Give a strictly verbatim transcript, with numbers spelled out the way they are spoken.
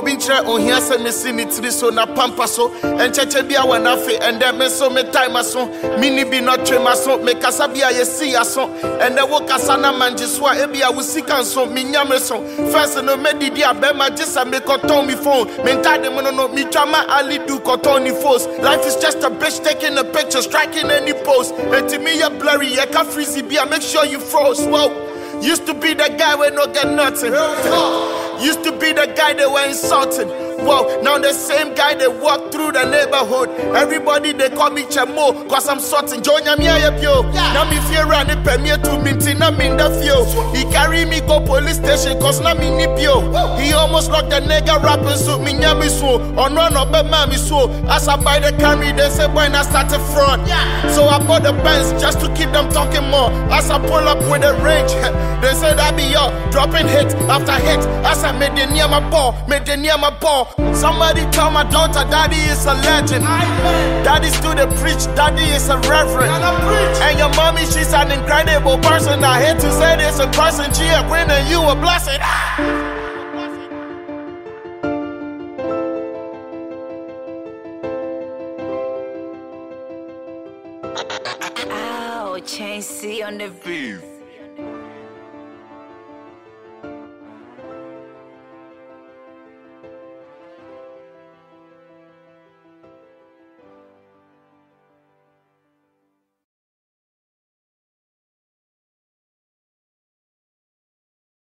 Mintra on here say me see it to so na pampa so and cheche bia wana fe and then me so me time aso mini be not trema so me kasa bia ye see aso and the work asana manjiswa ebia we see can so me nyame so first no me didi abema just me koton me phone me ntade mo no me drama ali do koton ni force life is just a bitch taking a picture striking any post and to me you blurry you can freezy bia make sure you froze whoa. Used to be the guy where no get nothing. Used to be the guy that were insulting. Whoa, now the same guy that walk through the neighborhood. Everybody they call me Chemo, cause I'm sorting. Join me yo. Now me fear run it pay me to minty, now me in the few. He carry me go police station, cause now me nip yo. He almost locked the nigga rapping suit me nyami so. Or no no but mommy so. As I buy the Camry, they say when I start to front. So I bought the Benz just to keep them talking more. As I pull up with the range, they say that be yo. Dropping hit after hit. As I made the near my ball, made the near my ball. Somebody tell my daughter daddy is a legend. Daddy still the preach, daddy is a reverend. And your mommy, she's an incredible person. I hate to say this, a person, she a queen and you a blessing. Ow, Chain C on the beat.